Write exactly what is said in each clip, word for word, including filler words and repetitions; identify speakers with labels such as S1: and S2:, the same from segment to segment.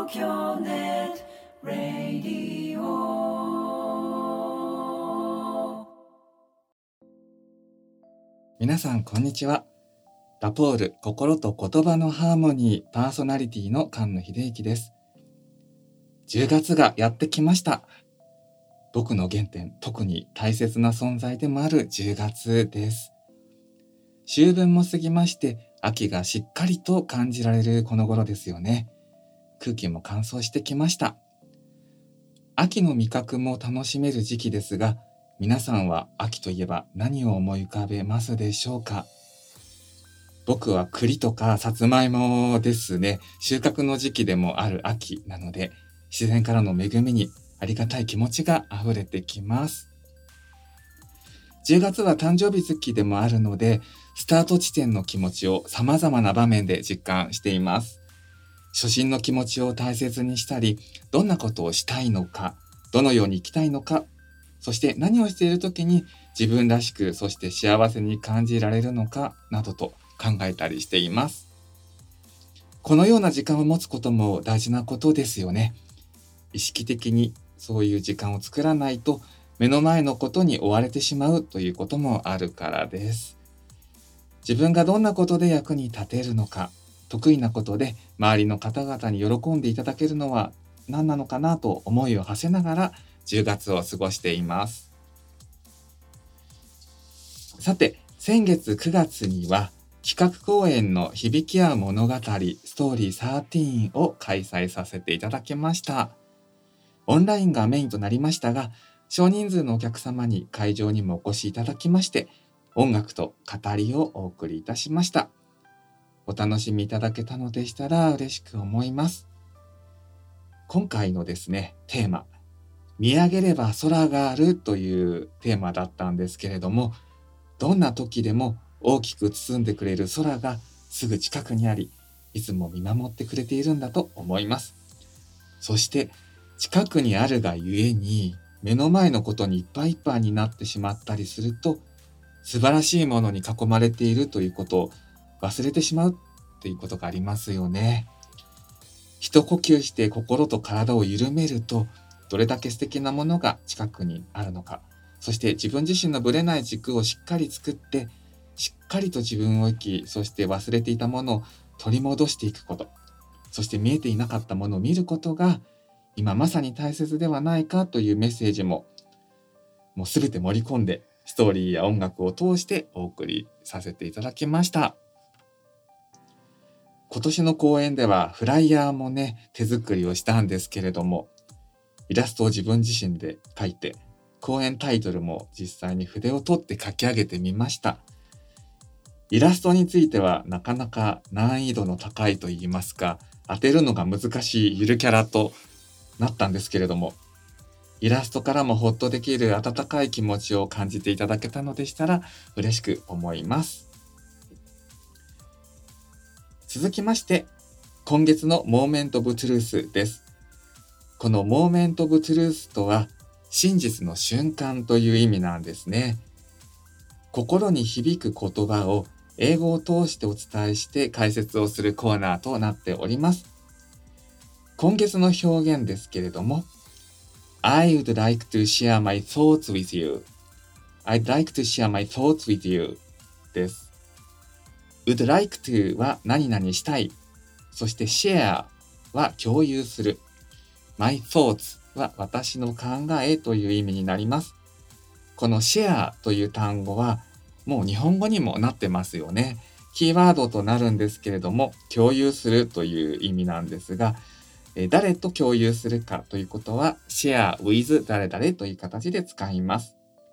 S1: 東京ネットラディオ。
S2: 皆さんこんにちは。ラポール心と言葉のハーモニーパーソナリティの菅野秀之です。じゅうがつがやってきました。僕の原点、特に大切な存在でもあるじゅうがつです。秋分も過ぎまして、秋がしっかりと感じられるこの頃ですよね。空気も乾燥してきました。秋の味覚も楽しめる時期ですが、皆さんは秋といえば何を思い浮かべますでしょうか？僕は栗とかさつまいもですね。収穫の時期でもある秋なので、自然からの恵みにありがたい気持ちが溢れてきます。じゅうがつは誕生日月でもあるので、スタート地点の気持ちを様々な場面で実感しています。初心の気持ちを大切にしたり、どんなことをしたいのか、どのように生きたいのか、そして何をしている時に自分らしく、そして幸せに感じられるのかなどと考えたりしています。このような時間を持つことも大事なことですよね。意識的にそういう時間を作らないと、目の前のことに追われてしまうということもあるからです。自分がどんなことで役に立てるのか、得意なことで周りの方々に喜んでいただけるのは何なのかなと思いを馳せながらじゅうがつを過ごしています。さて、先月くがつには企画公演の響き合う物語ストーリーじゅうさんを開催させていただきました。オンラインがメインとなりましたが、少人数のお客様に会場にもお越しいただきまして、音楽と語りをお送りいたしました。お楽しみいただけたのでしたら嬉しく思います。今回のですね、テーマ、見上げれば空があるというテーマだったんですけれども、どんな時でも大きく包んでくれる空がすぐ近くにあり、いつも見守ってくれているんだと思います。そして近くにあるがゆえに、目の前のことにいっぱいいっぱいになってしまったりすると、素晴らしいものに囲まれているということを忘れてしまうっていうことがありますよね。一呼吸して心と体を緩めると、どれだけ素敵なものが近くにあるのか、そして自分自身のぶれない軸をしっかり作って、しっかりと自分を生き、そして忘れていたものを取り戻していくこと、そして見えていなかったものを見ることが、今まさに大切ではないかというメッセージも、もうすべて盛り込んで、ストーリーや音楽を通してお送りさせていただきました。今年の公演ではフライヤーもね、手作りをしたんですけれども、イラストを自分自身で描いて、公演タイトルも実際に筆を取って書き上げてみました。イラストについてはなかなか難易度の高いといいますか、当てるのが難しいゆるキャラとなったんですけれども、イラストからもホッとできる温かい気持ちを感じていただけたのでしたら嬉しく思います。続きまして、今月のモーメントオブトゥルースです。このモーメントオブトゥルースとは、真実の瞬間という意味なんですね。心に響く言葉を英語を通してお伝えして解説をするコーナーとなっております。今月の表現ですけれども、I would like to share my thoughts with you.I'd like to share my thoughts with you です。would like to は何々したい。そして share は共有する。my thoughts は私の考えという意味になります。この share という単語はもう日本語にもなってますよね。キーワードとなるんですけれども、共有するという意味なんですが、誰と共有するかということは share with 誰々という形で使います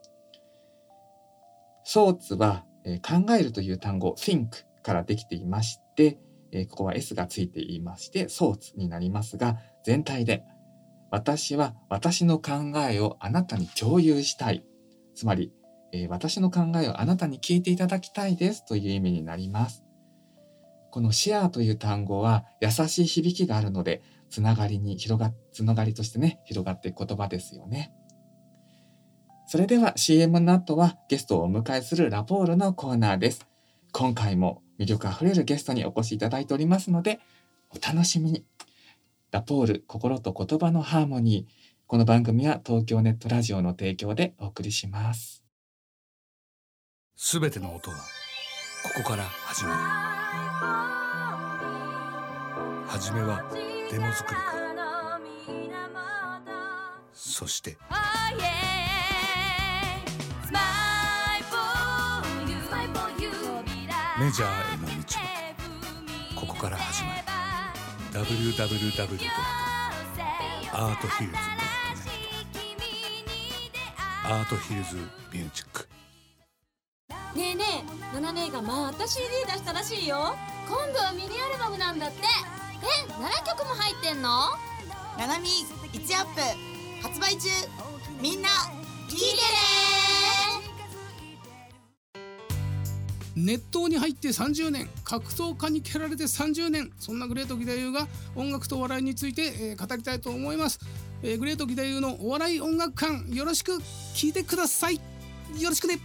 S2: 。thoughts は考えるという単語 think からできていまして、ここは s がついていまして thoughts になりますが、全体で私は私の考えをあなたに共有したい。つまり、私の考えをあなたに聞いていただきたいですという意味になります。この share という単語は優しい響きがあるので、つながりに広が、つながりとしてね、広がっていく言葉ですよね。それでは シーエム の後はゲストをお迎えするラポールのコーナーです。今回も魅力あふれるゲストにお越しいただいておりますので、お楽しみに。 ラポール心と言葉のハーモニー。この番組は東京ネットラジオの提供でお送りします。
S3: すべての音はここから始まる。はじめはデモ作りから、そしてメジャーへの道はここから始まる。 ダブリューダブリューダブリュー ドットアートヒルズ ドットネット アートヒルズミュージック。
S4: ねえねえ、ナナ姉がまた シーディー 出したらしいよ。今度はミニアルバムなんだって。え、ななきょくも入ってんの？
S5: ナナミいちアップ発売中。みんな聞いてね。
S6: 熱湯に入ってさんじゅうねん、格闘家に蹴られてさんじゅうねん、そんなグレート義太夫が音楽とお笑いについて、えー、語りたいと思います。えー、グレート義太夫のお笑い音楽館、よろしく聞いてください。よろしくね。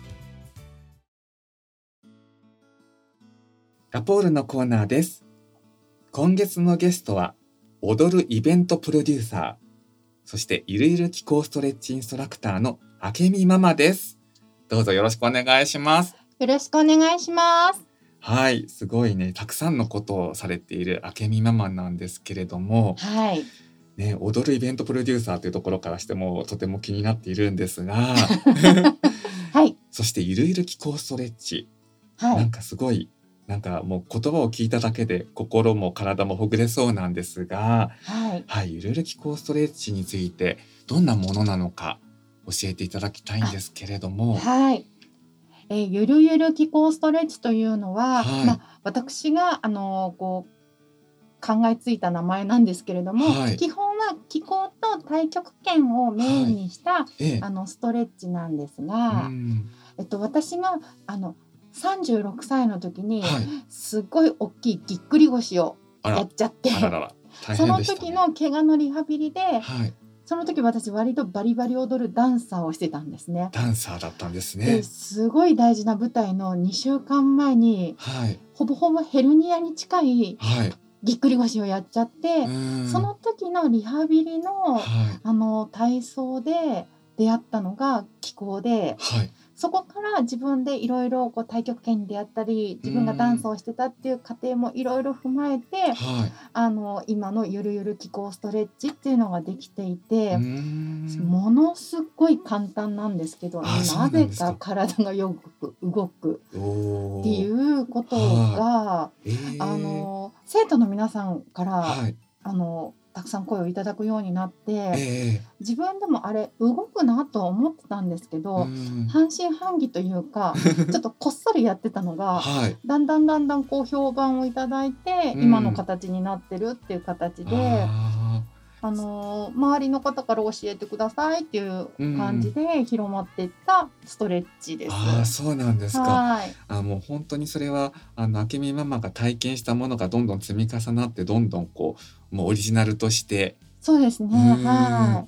S2: ラポールのコーナーです。今月のゲストは踊るイベントプロデューサー、そしてゆるゆる気候ストレッチインストラクターのあけみママです。どうぞよろしくお願いします。
S7: よろしくお願いします。
S2: はい、すごいね、たくさんのことをされているあけみママなんですけれども、
S7: はい、
S2: ね、踊るイベントプロデューサーというところからしてもとても気になっているんですが、
S7: はい、
S2: そしてゆるゆる気候ストレッチ、
S7: はい、
S2: なんかすごいなんかもう言葉を聞いただけで心も体もほぐれそうなんですが、
S7: はい、
S2: はい、ゆるゆる気候ストレッチについてどんなものなのか教えていただきたいんですけれども。
S7: はい、えー、ゆるゆる気候ストレッチというのは、はい、まあ、私があのこう考えついた名前なんですけれども、はい、基本は気候と太極拳をメインにした、はい、あのストレッチなんですが、えっと、私があのさんじゅうろくさいの時に、はい、すごい大きいぎっくり腰をやっちゃって、あららら、大変でしたね。その時の怪我のリハビリで、はい、その時私割とバリバリ踊るダンサーをしてたんですね。
S2: ダンサーだったんですね。
S7: ですごい大事な舞台のにしゅうかんまえに、はい、ほぼほぼヘルニアに近いぎっくり腰をやっちゃって、はい、その時のリハビリの、はい、あの体操で出会ったのが気功で、はい、そこから自分でいろいろ太極拳に出会ったり、自分がダンスをしてたっていう過程もいろいろ踏まえて、はい、あの今のゆるゆる気候ストレッチっていうのができていて、ものすごい簡単なんですけど、なぜか体がよく動くっていうことが、はい、えー、あの生徒の皆さんから、はい、あのたくさん声をいただくようになって、えー、自分でもあれ動くなとは思ってたんですけど、半信半疑というかちょっとこっそりやってたのが、はい、だんだんだんだんこう評判をいただいて、今の形になってるっていう形で、あの周りの方から教えてくださいっていう感じで広まっていったストレッチです。
S2: ああ、そうなんですか。はい、あ、もう本当にそれはあのあけみママが体験したものがどんどん積み重なって、どんどんこうもうオリジナルとして。
S7: そうですね。はい。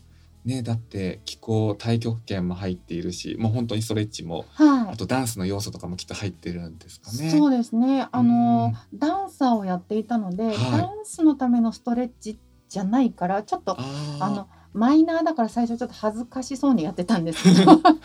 S2: ね、だって気功太極拳も入っているし、もう本当にストレッチも、はい、あとダンスの要素とかもきっと入ってるんですかね。
S7: そうですね。あのダンサーをやっていたので、はい、ダンスのためのストレッチじゃないから、ちょっと あ, あのマイナーだから最初ちょっと恥ずかしそうにやってたんですけどだ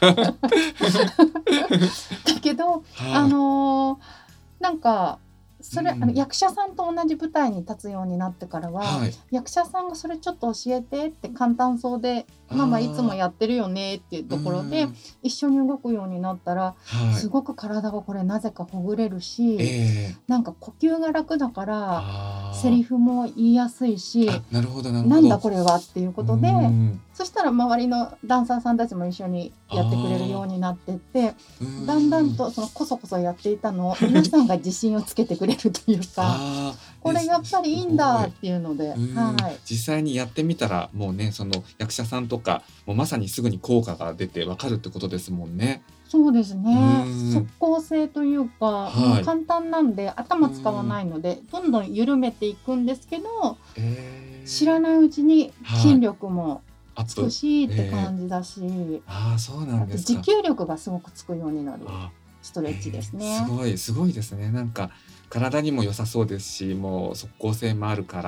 S7: けど、はい、あのなんかそれ、うん、あの役者さんと同じ舞台に立つようになってからは、はい、役者さんがそれちょっと教えてって簡単そうで、ママいつもやってるよねっていうところで一緒に動くようになったら、はい、すごく体がこれなぜかほぐれるし、えー、なんか呼吸が楽だからセリフも言いやすいし、
S2: なるほどなるほど、
S7: なんだこれはっていうことで、そしたら周りのダンサーさんたちも一緒にやってくれるようになってって、だんだんとそのこそこそやっていたのを皆さんが自信をつけてくれるというかこれやっぱりいいんだっていうので、はい、
S2: 実際にやってみたらもうね、その役者さんとかもうまさにすぐに効果が出てわかるってことですもんね。
S7: そうですね。即効性というか、はい、簡単なんで頭使わないのでどんどん緩めていくんですけど、えー、知らないうちに筋力もつくし、はい、って感じだし、えー、
S2: あ、そうなんですか。
S7: 持久力がすごくつくようになるストレッチですね。
S2: えー、すごいすごいですね。なんか体にも良さそうですし、もう即効性もあるから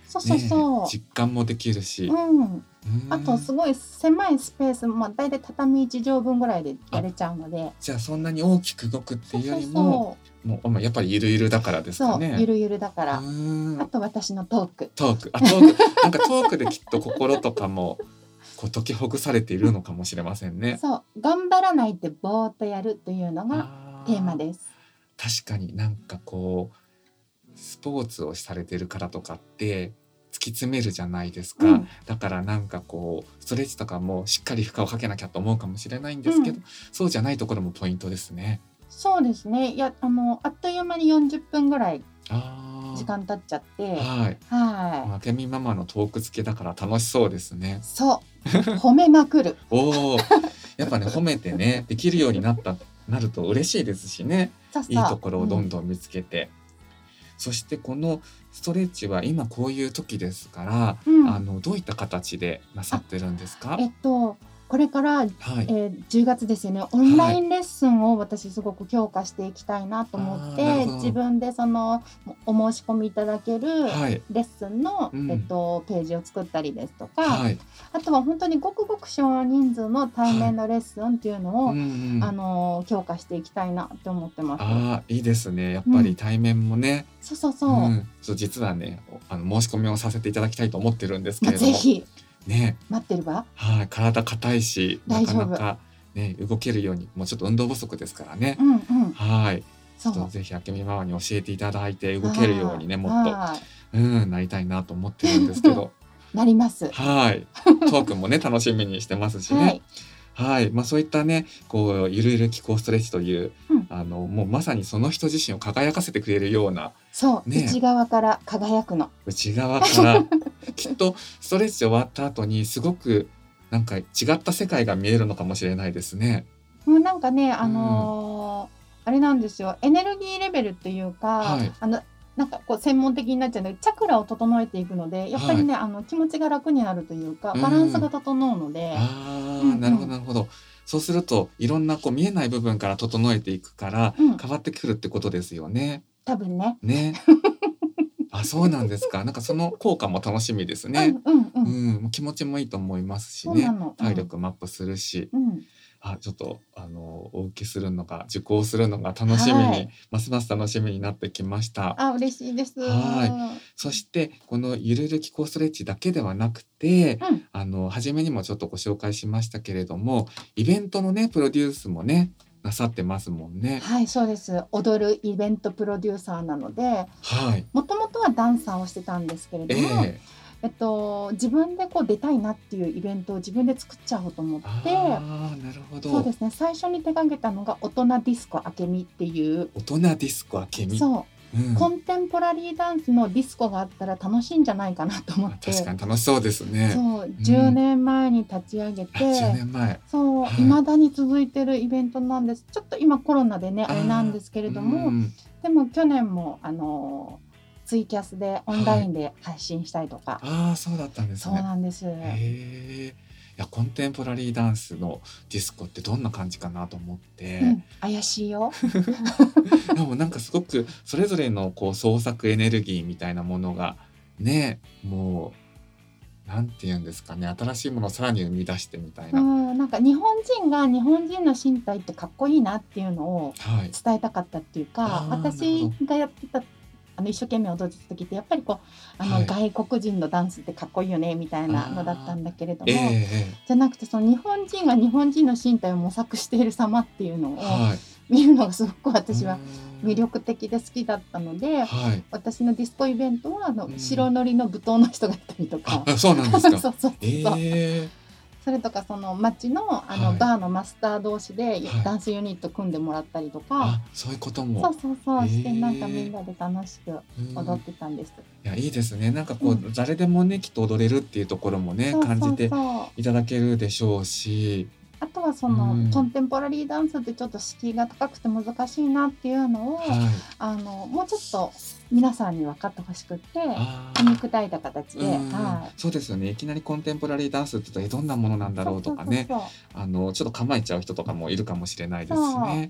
S7: そうそうそう、
S2: ね、実感もできるし、
S7: うん、あとすごい狭いスペース、まあ、大体畳いちじょうぶんぐらいでやれちゃうので、
S2: じゃあそんなに大きく動くっていうよりも、
S7: そう
S2: もうまあやっぱりゆるゆるだからですかね。
S7: そうゆるゆるだから。
S2: うん
S7: あと私のトーク
S2: トークあトークなんかトークできっと心とかもこう解きほぐされているのかもしれませんね。
S7: そう頑張らないでぼーっとやるというのがテーマです。
S2: 確かになんかこうスポーツをされてる方とかって突き詰めるじゃないですか、うん、だからなんかこうストレッチとかもしっかり負荷をかけなきゃと思うかもしれないんですけど、うん、そうじゃないところもポイントですね。
S7: そうですね。いやあのあっという間によんじゅっぷんぐらい時間経っちゃって、はい
S2: はい。あけみママのトーク付けだから楽しそうですね。
S7: そう褒めまくる。
S2: おお、やっぱね褒めてねできるようになったなると嬉しいですしね。そうそういいところをどんどん見つけて、うん、そしてこのストレッチは今こういう時ですから、うん、あのどういった形でなさってるんですか？
S7: えっとこれから、はいえー、じゅうがつですよね。オンラインレッスンを私すごく強化していきたいなと思って、はい、自分でそのお申し込みいただけるレッスンの、はいえっと、ページを作ったりですとか、はい、あとは本当にごくごく少人数の対面のレッスンっていうのを、はい、あの強化していきたいなと思ってます。
S2: あいいですね。やっぱり対面もね、
S7: うん、そうそうそう、うん、
S2: そう実はねあの申し込みをさせていただきたいと思ってるんですけれども、
S7: ぜひ
S2: ね、
S7: 待ってるわ。
S2: はい、体硬いしなかなか、ね、動けるようにもうちょっと運動不足ですからね、
S7: うんうん、
S2: はいちょっとぜひあけみママに教えていただいて動けるようにねもっと、うん、なりたいなと思ってるんですけど
S7: なります。
S2: はいトークもね楽しみにしてますしね、はいはいまあ、そういったねこうゆるゆる気候ストレッチという、うん、あのもうまさにその人自身を輝かせてくれるような
S7: そう、ね、内側から輝くの
S2: 内側からきっとストレッチ終わった後にすごくなんか違った世界が見えるのかもしれないですね。
S7: もうなんかねあのーうん、あれなんですよエネルギーレベルっていうか、はい、あのなんかこう専門的になっちゃうのでチャクラを整えていくのでやっぱりね、はい、あの気持ちが楽になるというかバランスが整うので、
S2: うん、あうんうん、なるほどなるほど。そうするといろんなこう見えない部分から整えていくから、うん、変わってくるってことですよね。
S7: 多分ね。
S2: ね。あそうなんですか。なんかその効果も楽しみですね。うんうんうんうん、気持ちもいいと思いますしね。うん、体力もアップするし。うんあちょっとあのお受けするのが受講するのが楽しみに、はい、ますます楽しみになってきました。
S7: あ嬉しいです。
S2: はいそしてこのゆるゆる気候ストレッチだけではなくて、うん、あの初めにもちょっとご紹介しましたけれどもイベントのねプロデュースもねなさってますもんね。
S7: はいそうです。踊るイベントプロデューサーなので、はい、もともとはダンサーをしてたんですけれども、えーえっと、自分でこう出たいなっていうイベントを自分で作っちゃおうと思って。
S2: あなるほど。
S7: そうですね最初に手掛けたのが大人ディスコあけみっていう
S2: 大人ディスコあけみ
S7: そう、うん、コンテンポラリーダンスのディスコがあったら楽しいんじゃないかなと思って。
S2: 確かに楽しそうですね。
S7: そうじゅうねんまえに立ち上げて、うん、
S2: じゅうねんまえ
S7: そう、はい、未だに続いてるイベントなんです。ちょっと今コロナでねあれなんですけれども、うん、でも去年もあのツイキャスでオンラインで配信したりとか、
S2: はい、ああそうだったんですね。
S7: そうなんです。へ
S2: え。いやコンテンポラリーダンスのディスコってどんな感じかなと思って、
S7: うん、怪しいよ
S2: でもなんかすごくそれぞれのこう創作エネルギーみたいなものがねもうなんて言うんですかね新しいものをさらに生み出してみたいな、
S7: うん、なんか日本人が日本人の身体ってかっこいいなっていうのを伝えたかったっていうか、はい、私がやってたあの一生懸命踊ってた時ってやっぱりこうあの、はい、外国人のダンスってかっこいいよねみたいなのだったんだけれども、えー、じゃなくてその日本人が日本人の身体を模索している様っていうのを見るのがすごく私は魅力的で好きだったので、はい、私のディスコイベントはあの白塗りの舞踏の人がいたりとか、
S2: あ、そうなんですか。
S7: そうそうそう、えーそれとかその街のあの、はい、バーのマスター同士でダンスユニット組んでもらったりとか、はい、
S2: あそういうことも
S7: そうそうそうして、なんかみんなで楽しく踊ってたんです。
S2: いやいいですね。なんかこう、うん、誰でもねきっと踊れるっていうところもね感じていただけるでしょうし、
S7: あとはその、うん、コンテンポラリーダンスってちょっと敷居が高くて難しいなっていうのを、はい、あのもうちょっと皆さんに分かってほしくて噛み砕いた形で、はい、
S2: そうですよね。いきなりコンテンポラリーダンスって言うとどんなものなんだろうとかね、あのちょっと構えちゃう人とかもいるかもしれないですしね。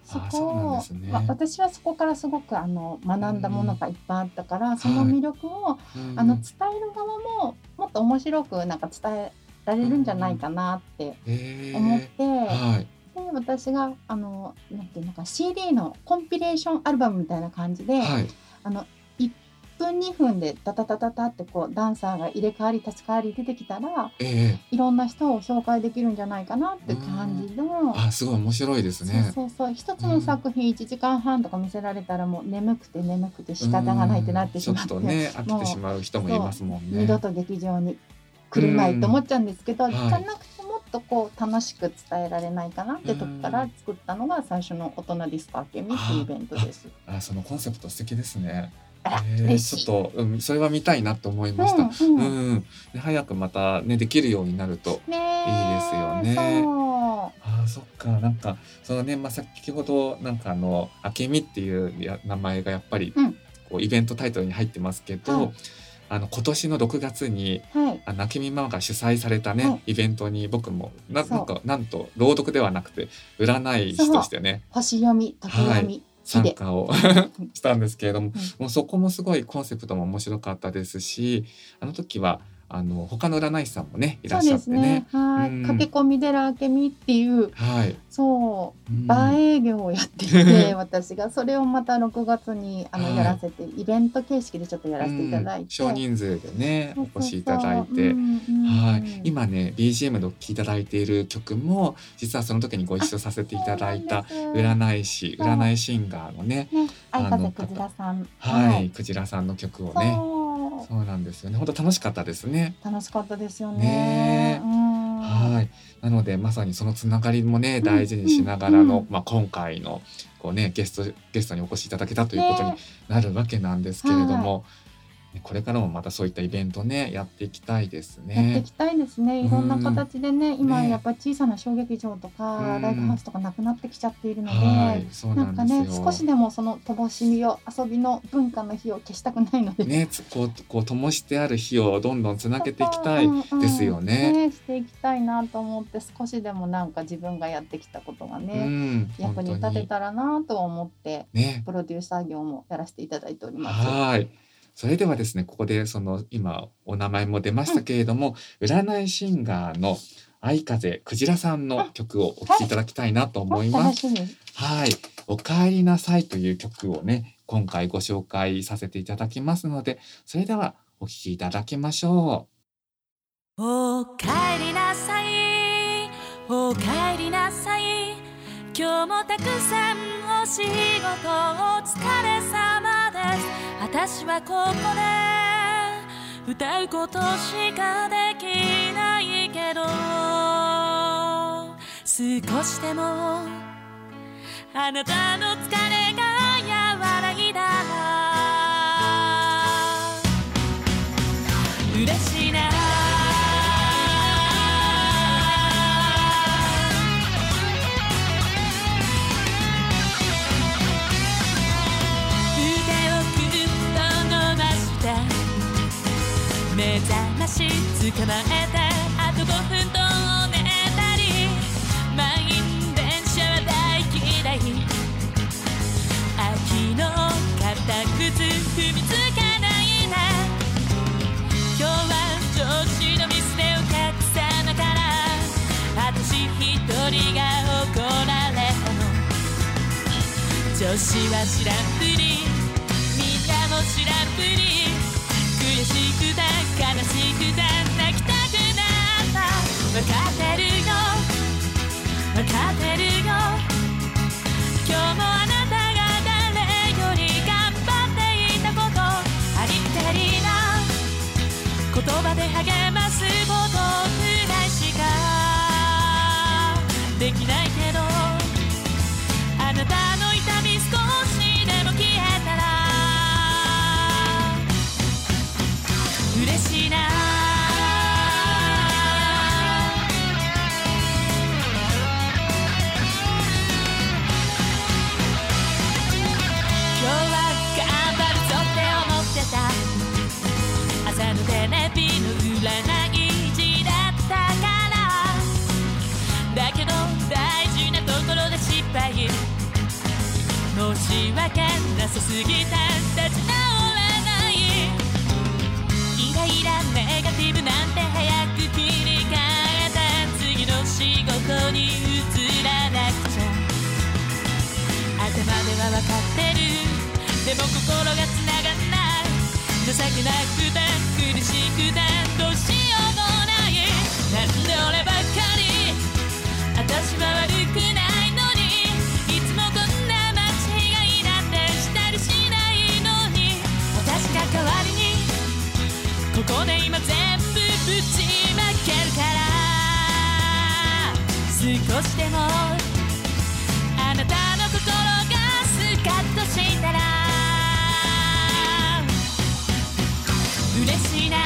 S7: そこを、ねまあ、私はそこからすごくあの学んだものがいっぱいあったから、うん、その魅力を、はい、あの伝える側ももっと面白くなんか伝えられるんじゃないかなって思って、うんえーはい、で私があのなんていうのか シーディー のコンピレーションアルバムみたいな感じで、はい、あのいっぷんにふんでタタタタタってこうダンサーが入れ替わり立ち替わり出てきたら、えー、いろんな人を紹介できるんじゃないかなって感じの、
S2: あすごい面白いですね。
S7: そうそうそう一つの作品いちじかんはんとか見せられたらもう眠くて眠くて仕方がないってなってしまって、
S2: ちょっとね飽きてしまう人もいますもんね。
S7: 二度と劇場に来れないと思っちゃうんですけど、じゃなくてもっとこう楽しく伝えられないかなってとこから作ったのが最初の大人ディスコアケミっていうイベントです。
S2: ああそのコンセプト素敵ですね。えー、ちょっと、うん、それは見たいなと思いました。うんうんうん、で早くまたねできるようになるといいですよね。あそっかなんかそのね、まあ、先ほどなんかあのあけみっていう名前がやっぱり、うん、こうイベントタイトルに入ってますけど、はい、あの今年のろくがつに、はい、あのあけみママが主催されたね、はい、イベントに僕も な, なんかなんと朗読ではなくて占い師としてね
S7: 星読み時読み、はい
S2: 参加をしたんですけれども、うん、もうそこもすごいコンセプトも面白かったですし、あの時はあの他の占い師さんもねいらっしゃってね、そうですね、はい、うん、
S7: 駆け込み寺あけみっていう、はい、そうバー営業をやっていて私がそれをまたろくがつにあの、はい、やらせてイベント形式でちょっとやらせていただいて、うん、
S2: 少人数でねお越しいただいて、はい、今ね ビージーエム でお聴きいただいている曲も実はその時にご一緒させていただいた占い師占いシンガーのね
S7: 相風くじらさん、
S2: はい、くじらさんの曲をねそうなんですよね。本当楽しかったですね。
S7: 楽しかったですよね。
S2: ねうん、はい。なのでまさにそのつながりもね大事にしながらの、うんうん、まあ今回のこうねゲストゲストにお越しいただけたということになるわけなんですけれども。はいこれからもまたそういったイベントねやっていきたいですね。
S7: やっていきたいですね。いろんな形でね、うん、今やっぱり小さな小劇場とか、ね、ライブハウスとかなくなってきちゃっているので、はい、そうなんですよ。なんかね少しでもその灯火を遊びの文化の火を消したくないので、
S2: ねこうこう灯してある火をどんどんつなげていきたいですよね。
S7: うんうん、ねしていきたいなと思って少しでもなんか自分がやってきたことがね、うん、役に立てたらなと思って、ね、プロデューサー業もやらせていただいております。
S2: はい。それではですねここでその今お名前も出ましたけれども、うん、占いシンガーの相風くじらさんの曲をお聴きいただきたいなと思います。はい、はい、おかえりなさいという曲をね今回ご紹介させていただきますのでそれではお聴きいただきましょ
S1: う。おかえりなさいおかえりなさい今日もたくさんお仕事お疲れ様です。私はここで歌うことしかできないけど少しでもあなたの疲れが和らいだら嬉しいな目覚まし捕まえてあとごふんと寝たり満員電車は大嫌い秋の片靴踏みつけないで今日は上司のミスでお客様から私一人が怒られたの女子は知らんぷりみんなも知らんぷり悔しくて悲しくて泣きたくなった分かってるよ分かってるよ今日もあなたが誰より頑張っていたことありきりな言葉で励ますことくらいしかできないけどあなたの痛み少しでも消えたら嬉しいな今日は頑張るぞって思ってた朝のテレビの占い師だったからだけど大事なところで失敗し訳なさすぎて立ち直れない。イライラネガティブなんて早く切り替えて次の仕事に移らなくちゃ。頭では分かってる、でも心がつながんない。情けなくて苦しくてどうしようもない。なんで俺ばっかり私は悪くないのに、いつもこんな間違いなんてしたりしないのに、私が代わりにここで今全部ぶちまけるから。少しでもあなたの心がスカッとしたら嬉しいな。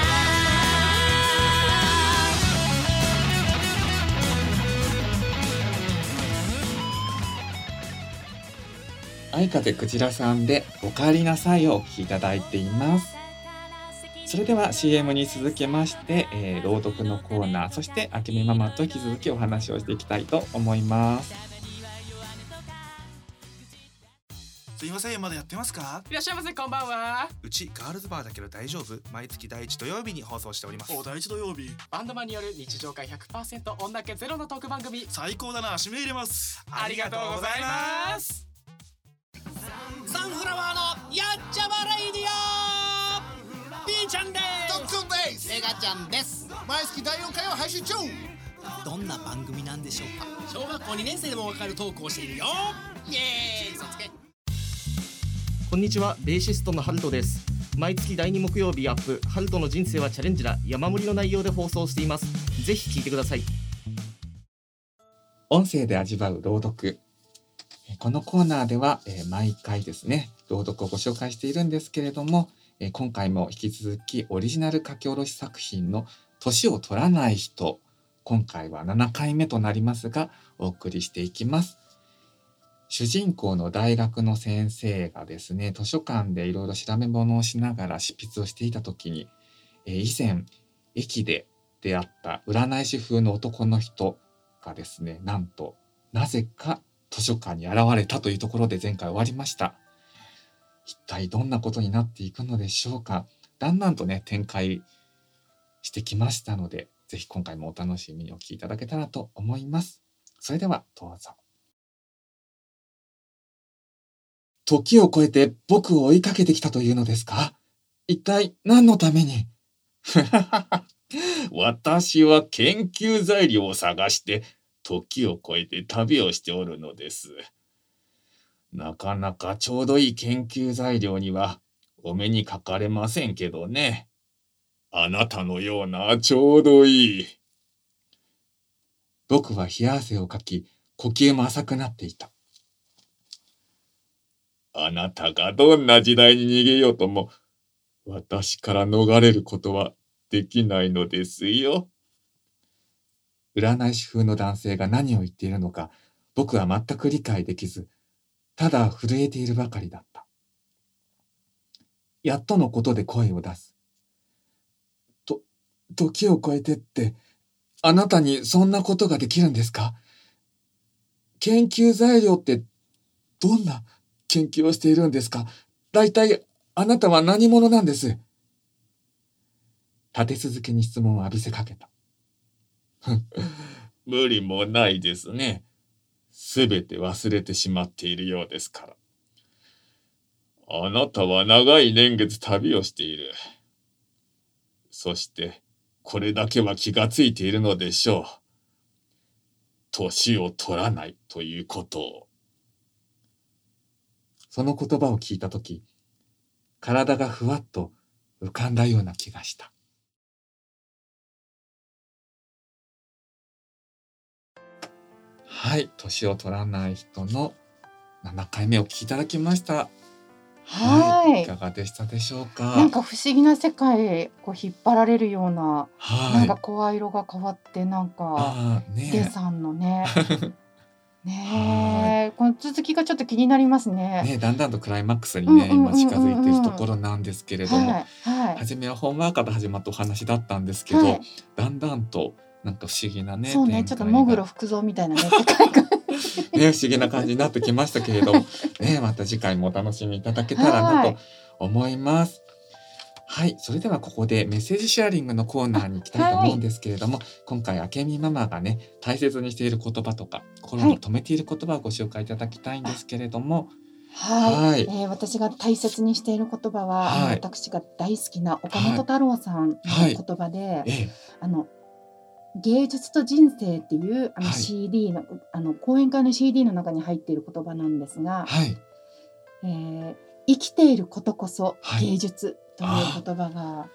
S2: 愛風クジラさんでおかえりなさいをお聴きいただいています。それでは シーエム に続きまして、えー、朗読のコーナー、そしてあけみママと引き続きお話をしていきたいと思います。
S8: すいません、まだやってますか？
S9: いらっしゃいませ、こんばんは。
S8: うちガールズバーだけど大丈夫？毎月第一土曜日に放送しております。
S9: お、第一土曜日。バンドマンによる日常会 ひゃくパーセント 女気ゼロのトーク番組。
S8: 最高だな、指名入れます。
S9: ありがとうございます。サンフラワーのやっちゃわレイディオ。ピーちゃんです。
S10: トックンです。
S9: メガちゃんです。
S10: 毎月だいよんかいを配信中。
S9: どんな番組なんでしょうか？小学校にねん生でもわかるトークをしているよ。イエーイ、そつけ。
S11: こんにちは、ベーシストのハルトです。毎月だいに木曜日アップ、ハルトの人生はチャレンジだ、山盛りの内容で放送しています。ぜひ聞いてください。
S2: 音声で味わう朗読。このコーナーでは、えー、毎回ですね、朗読をご紹介しているんですけれども、えー、今回も引き続きオリジナル書き下ろし作品の年を取らない人、今回はななかいめとなりますが、お送りしていきます。主人公の大学の先生がですね、図書館でいろいろ調べ物をしながら執筆をしていた時に、えー、以前駅で出会った占い師風の男の人がですね、なんとなぜか図書館に現れたというところで前回終わりました。一体どんなことになっていくのでしょうか。だんだんとね、展開してきましたので、ぜひ今回もお楽しみにお聞きいただけたらと思います。それではどうぞ。時を超えて僕を追いかけてきたというのですか？一体何のために？
S12: 私は研究材料を探して時を超えて旅をしておるのです。なかなかちょうどいい研究材料にはお目にかかれませんけどね。あなたのようなちょうどいい。
S2: 僕は冷や汗をかき、呼吸も浅くなっていた。
S12: あなたがどんな時代に逃げようとも、私から逃れることはできないのですよ。
S2: 占い師風の男性が何を言っているのか、僕は全く理解できず、ただ震えているばかりだった。やっとのことで声を出す。と、時を超えてって、あなたにそんなことができるんですか？研究材料ってどんな研究をしているんですか？大体あなたは何者なんです？立て続けに質問を浴びせかけた。
S12: 無理もないですね。すべて忘れてしまっているようですから。あなたは長い年月旅をしている。そしてこれだけは気がついているのでしょう。年を取らないということを。
S2: その言葉を聞いたとき、体がふわっと浮かんだような気がした。はい、年を取らない人のななかいめお聞きいただきました。
S7: はい、
S2: はい、いかがでしたでしょうか。
S7: なんか不思議な世界へこう引っ張られるような、はい、なんか声色が変わってなんかデさんのね。ねえ、この続きがちょっと気になりますね。
S2: ね、だんだんとクライマックスにね、今近づいているところなんですけれども、
S7: はいはい、
S2: 初めはほんわかと始まったお話だったんですけど、はい、だんだんとなんか不思議なね、
S7: そうね、ちょっとモグロ福蔵みたいなね世界観
S2: ね、不思議な感じになってきましたけれども、ね、また次回もお楽しみいただけたらなと思います。はい、それではここでメッセージシェアリングのコーナーに行きたいと思うんですけれども、はい、今回あけみママがね大切にしている言葉とか心に留めている言葉をご紹介いただきたいんですけれども、
S7: はい、はい、えー、私が大切にしている言葉は、はい、私が大好きな岡本太郎さんの言葉で、はいはい、あの芸術と人生っていうあの シーディー の、はい、あの講演会の シーディー の中に入っている言葉なんですが、はい、えー、生きていることこそ芸術という言葉が、はい、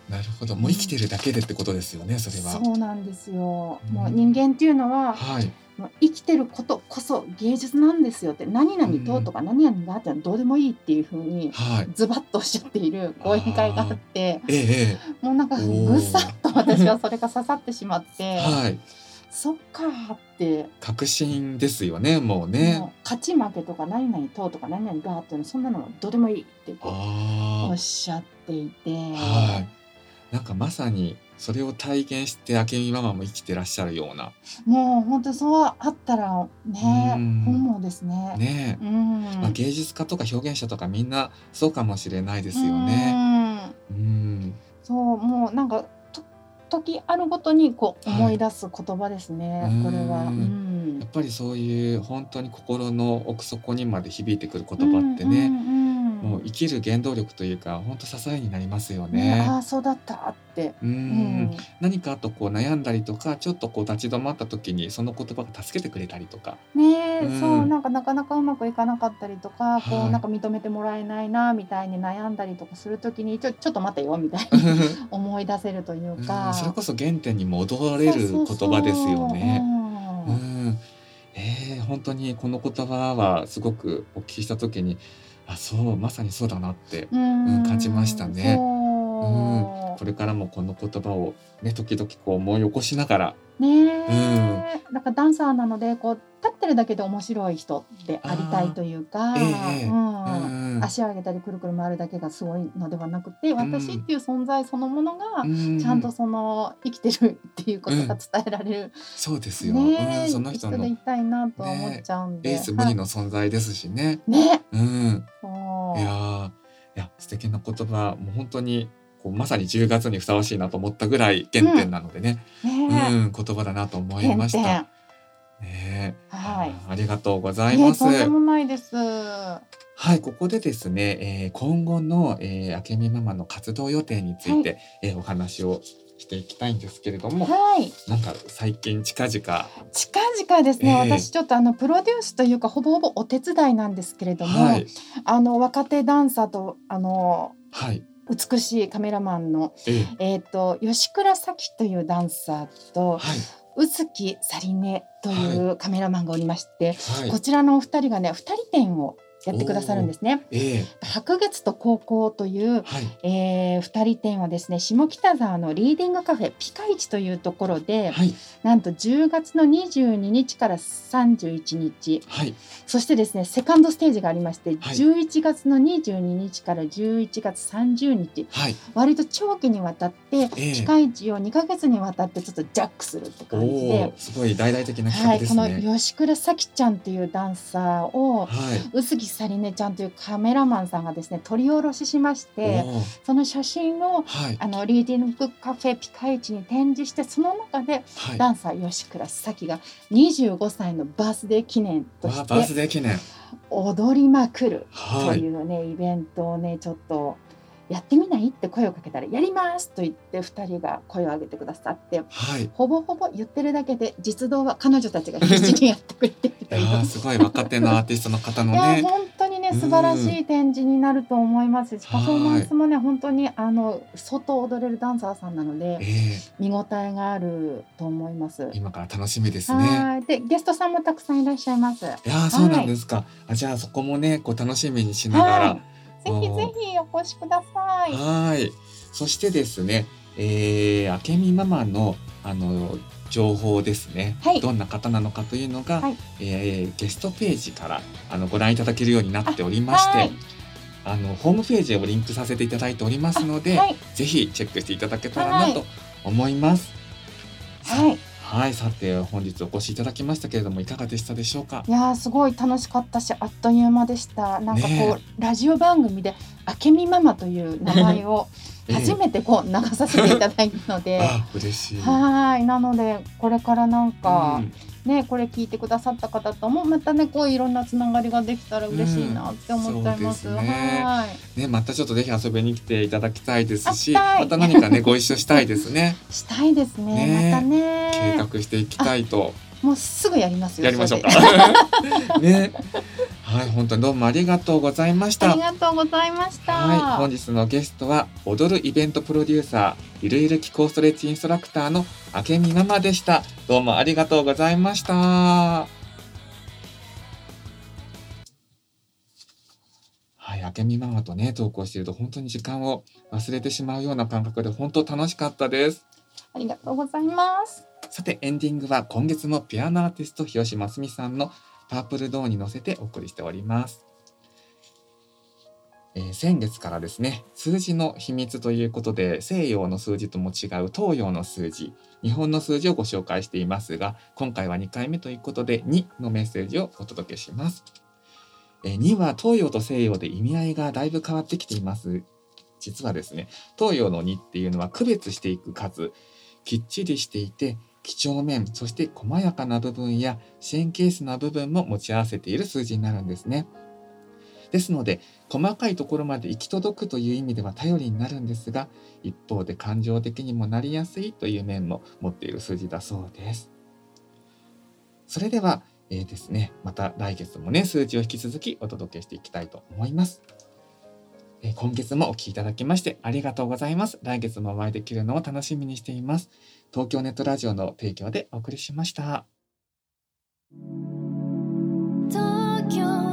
S2: なるほど、もう生きているだけでってことですよね、それは。
S7: そうなんですよ、うん、もう人間っていうのは、はい、もう生きてることこそ芸術なんですよって、何々ととか何々があってはどうでもいいっていうふうにズバッとおっしゃっている講演会があって、ええ、もうなんかぐさっと私はそれが刺さってしまって、はい、そっかって、
S2: 確信ですよね、もうね。もう
S7: 勝ち負けとか何々ととか何々があってのそんなのどうでもいいってこうおっしゃっていて、はい、
S2: なんかまさにそれを体現してあけみママも生きてらっしゃるような、
S7: もう本当そうあったらね、本望ですね。
S2: ね、うん、まあ、芸術家とか表現者とかみんなそうかもしれないですよね。うん、うん、
S7: そうもうなんか時あるごとにこう思い出す言葉ですね、はい、これは、うん、
S2: やっぱりそういう本当に心の奥底にまで響いてくる言葉ってね、うんうんうん、もう生きる原動力というか本当支えになりますよね。
S7: ね、ああそうだったって、
S2: うん、うん、何かあとこう悩んだりとかちょっとこう立ち止まった時にその言葉が助けてくれたりとか
S7: ね、うん、そうなんかなかなかうまくいかなかったりとか、はい、こうなんか認めてもらえないなみたいに悩んだりとかする時にちょちょっと待てよみたいに思い出せるというか、
S2: うん、それこそ原点に戻れる言葉ですよね。うん、えー、本当にこの言葉はすごくお聞きした時に、あ、そうまさにそうだなって、うん、感じましたね。うん、これからもこの言葉をね時々こう思い起こしながら
S7: ね、うん、だからダンサーなのでこう立ってるだけで面白い人でありたいというか、えーうんうん、足を上げたりくるくる回るだけがすごいのではなくて、私っていう存在そのものがちゃんとその生きてるっていうことが伝えられる、うん、
S2: そうですよ、ね、うん、その人の
S7: 人でいたいなと思っちゃうんで、
S2: ね、エース無二の存在ですしね。
S7: ね、
S2: うん、いやいや素敵な言葉、もう本当にこうまさにじゅうがつにふさわしいなと思ったぐらい原点なのでね、うんね、うん、言葉だなと思いました。ね、はい、ありがとうございます。
S7: とんでもないです。
S2: はい、ここでですね、えー、今後の、えー、あけみママの活動予定について、はい、えー、お話をしていきたいんですけれども、はい、なんか最近近々
S7: 近々ですね、えー、私ちょっとあのプロデュースというかほぼほぼお手伝いなんですけれども、はい、あの若手ダンサーとあの、はい、美しいカメラマンの、えーえー、と吉倉咲というダンサーと、はい、宇月さりねというカメラマンがおりまして、はい、こちらのお二人がねふたり展をやってくださるんですね。えー、白月と高校という、はい、えー、ふたり展はですね、下北沢のリーディングカフェピカイチというところで、はい、なんとじゅうがつのにじゅうににちからさんじゅういちにち、はい、そしてですねセカンドステージがありまして、はい、じゅういちがつのにじゅうににちからじゅういちがつさんじゅうにち、はい、割と長期にわたって、えー、ピカイチをにかげつにわたってちょっとジャックするって感じで、
S2: すごい大々的な企画ですね。
S7: はい、この吉倉咲ちゃんというダンサーを、はい、宇月さりねちゃんというカメラマンさんがですね取り下ろししまして、その写真を、はい、あのリーディングカフェピカイチに展示して、その中で、はい、ダンサー吉倉咲がにじゅうごさいのバースデー記念として
S2: バースデー記念
S7: 踊りまくるというね、はい、イベントをねちょっとやってみないって声をかけたらやりますと言ってふたりが声を上げてくださって、はい、ほぼほぼ言ってるだけで実動は彼女たちが必死にやってくれてるという
S2: いやすごい若手のアーティストの方のね
S7: いや本当にね素晴らしい展示になると思いますし、パフォーマンスもね本当にあの外踊れるダンサーさんなので、えー、見応えがあると思います。
S2: 今から楽しみですね。
S7: はいでゲストさんもたくさんいらっしゃいます。い
S2: やそうなんですか、はい、あじゃあそこもねこう楽しみにしながら、はい
S7: ぜひぜひお越しください。
S2: はい。そしてですね、えー、あけみママのあの情報ですね、はい、どんな方なのかというのが、はいえー、ゲストページからあのご覧いただけるようになっておりまして、はい、あのホームページをリンクさせていただいておりますので、はい、ぜひチェックしていただけたらなと思います。
S7: はい。
S2: はい、さて本日お越しいただきましたけれどもいかがでしたでしょうか。
S7: いやーすごい楽しかったしあっという間でした。なんかこう、ね、ラジオ番組であけみママという名前を初めてこう流させていただいたので、
S2: えー、あ嬉しい。
S7: はいなのでこれからなんか、うんね、これ聞いてくださった方ともまたねこういろんなつながりができたら嬉しいなって思っちゃいます。うん、そうですね。はい。
S2: ねまたちょっとぜひ遊びに来ていただきたいですし、また何かねご一緒したいですね。
S7: したいですね。ねまたね
S2: 計画していきたいと。
S7: もうすぐやりますよ。
S2: やりましょうか。ね。はい本当にどうもありがとうございました。
S7: ありがとうございました。
S2: はい本日のゲストは踊るイベントプロデューサーゆるゆる気候ストレッチインストラクターのあけみママでした。どうもありがとうございました。はい、あけみママとね投稿していると本当に時間を忘れてしまうような感覚で本当楽しかったです。
S7: ありがとうございます。
S2: さてエンディングは今月もピアノアーティスト広島すみさんのパープルドーンに乗せてお送りしております。えー、先月からですね数字の秘密ということで西洋の数字とも違う東洋の数字日本の数字をご紹介していますが今回はにかいめということでにのメッセージをお届けします。えー、には東洋と西洋で意味合いがだいぶ変わってきています。実はですね東洋のにっていうのは区別していく数きっちりしていて几帳面そして細やかな部分や神経質な部分も持ち合わせている数字になるんですね。ですので細かいところまで行き届くという意味では頼りになるんですが一方で感情的にもなりやすいという面も持っている数字だそうです。それでは、えーですね、また来月もね数字を引き続きお届けしていきたいと思います。えー、今月もお聞きいただきましてありがとうございます。来月もお会いできるのを楽しみにしています。東京ネットラジオの提供でお送りしました。東京